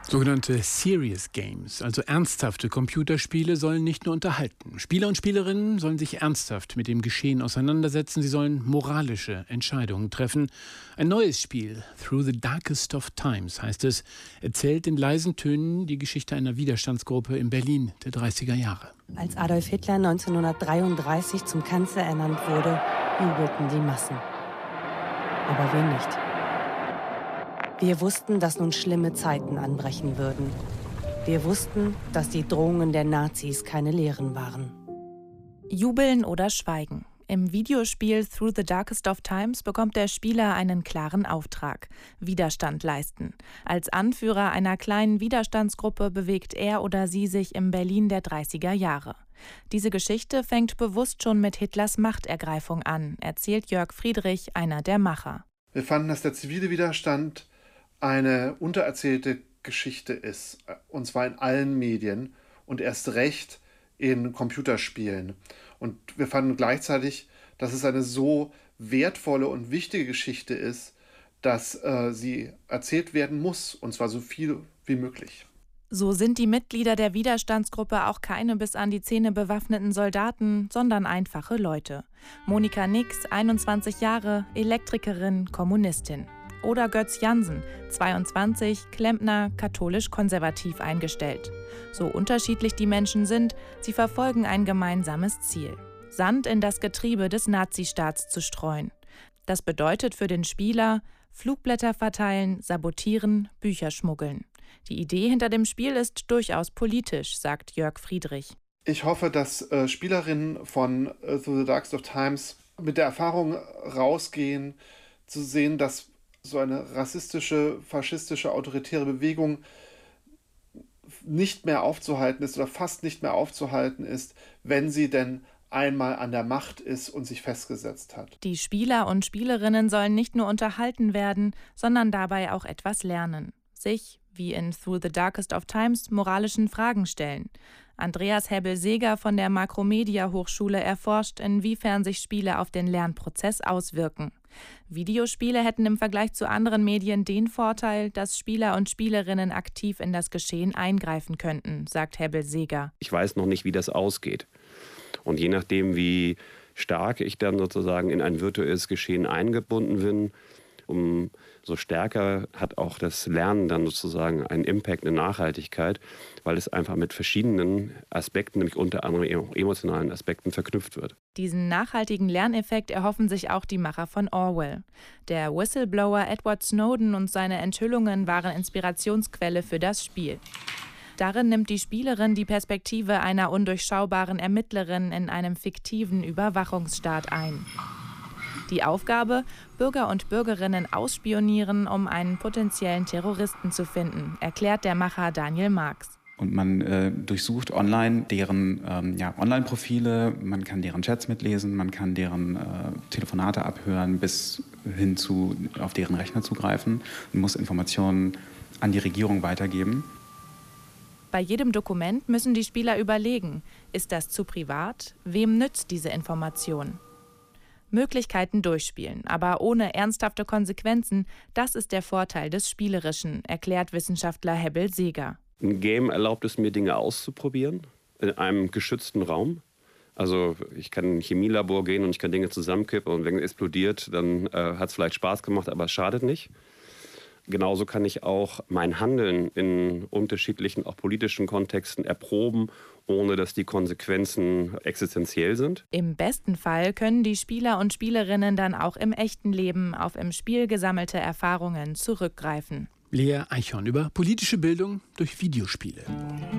Sogenannte Serious Games, also ernsthafte Computerspiele, sollen nicht nur unterhalten. Spieler und Spielerinnen sollen sich ernsthaft mit dem Geschehen auseinandersetzen. Sie sollen moralische Entscheidungen treffen. Ein neues Spiel, Through the Darkest of Times heißt es, erzählt in leisen Tönen die Geschichte einer Widerstandsgruppe in Berlin der 30er Jahre. Als Adolf Hitler 1933 zum Kanzler ernannt wurde, jubelten die Massen. Aber wir nicht. Wir wussten, dass nun schlimme Zeiten anbrechen würden. Wir wussten, dass die Drohungen der Nazis keine Lehren waren. Jubeln oder schweigen. Im Videospiel Through the Darkest of Times bekommt der Spieler einen klaren Auftrag: Widerstand leisten. Als Anführer einer kleinen Widerstandsgruppe bewegt er oder sie sich im Berlin der 30er Jahre. Diese Geschichte fängt bewusst schon mit Hitlers Machtergreifung an, erzählt Jörg Friedrich, einer der Macher. Wir fanden, dass der zivile Widerstand eine untererzählte Geschichte ist, und zwar in allen Medien und erst recht in Computerspielen. Und wir fanden gleichzeitig, dass es eine so wertvolle und wichtige Geschichte ist, dass sie erzählt werden muss, und zwar so viel wie möglich. So sind die Mitglieder der Widerstandsgruppe auch keine bis an die Zähne bewaffneten Soldaten, sondern einfache Leute. Monika Nix, 21 Jahre, Elektrikerin, Kommunistin. Oder Götz Jansen, 22, Klempner, katholisch-konservativ eingestellt. So unterschiedlich die Menschen sind, sie verfolgen ein gemeinsames Ziel: Sand in das Getriebe des Nazistaats zu streuen. Das bedeutet für den Spieler: Flugblätter verteilen, sabotieren, Bücher schmuggeln. Die Idee hinter dem Spiel ist durchaus politisch, sagt Jörg Friedrich. Ich hoffe, dass Spielerinnen von Through the Darkest of Times mit der Erfahrung rausgehen, zu sehen, dass so eine rassistische, faschistische, autoritäre Bewegung nicht mehr aufzuhalten ist oder fast nicht mehr aufzuhalten ist, wenn sie denn einmal an der Macht ist und sich festgesetzt hat. Die Spieler und Spielerinnen sollen nicht nur unterhalten werden, sondern dabei auch etwas lernen. Sich, wie in Through the Darkest of Times, moralischen Fragen stellen. Andreas Hebbel-Seeger von der Makromedia-Hochschule erforscht, inwiefern sich Spiele auf den Lernprozess auswirken. Videospiele hätten im Vergleich zu anderen Medien den Vorteil, dass Spieler und Spielerinnen aktiv in das Geschehen eingreifen könnten, sagt Hebbel-Seeger. Ich weiß noch nicht, wie das ausgeht. Und je nachdem, wie stark ich dann sozusagen in ein virtuelles Geschehen eingebunden bin, umso stärker hat auch das Lernen dann sozusagen einen Impact, eine Nachhaltigkeit, weil es einfach mit verschiedenen Aspekten, nämlich unter anderem emotionalen Aspekten, verknüpft wird. Diesen nachhaltigen Lerneffekt erhoffen sich auch die Macher von Orwell. Der Whistleblower Edward Snowden und seine Enthüllungen waren Inspirationsquelle für das Spiel. Darin nimmt die Spielerin die Perspektive einer undurchschaubaren Ermittlerin in einem fiktiven Überwachungsstaat ein. Die Aufgabe: Bürger und Bürgerinnen ausspionieren, um einen potenziellen Terroristen zu finden, erklärt der Macher Daniel Marx. Und man durchsucht online deren Online-Profile, man kann deren Chats mitlesen, man kann deren Telefonate abhören, bis hin zu auf deren Rechner zugreifen und muss Informationen an die Regierung weitergeben. Bei jedem Dokument müssen die Spieler überlegen: Ist das zu privat? Wem nützt diese Information? Möglichkeiten durchspielen, aber ohne ernsthafte Konsequenzen, das ist der Vorteil des Spielerischen, erklärt Wissenschaftler Hebbel-Seeger. Ein Game erlaubt es mir, Dinge auszuprobieren in einem geschützten Raum. Also ich kann in ein Chemielabor gehen und ich kann Dinge zusammenkippen und wenn es explodiert, dann hat es vielleicht Spaß gemacht, aber es schadet nicht. Genauso kann ich auch mein Handeln in unterschiedlichen, auch politischen Kontexten erproben, ohne dass die Konsequenzen existenziell sind. Im besten Fall können die Spieler und Spielerinnen dann auch im echten Leben auf im Spiel gesammelte Erfahrungen zurückgreifen. Lea Eichhorn über politische Bildung durch Videospiele.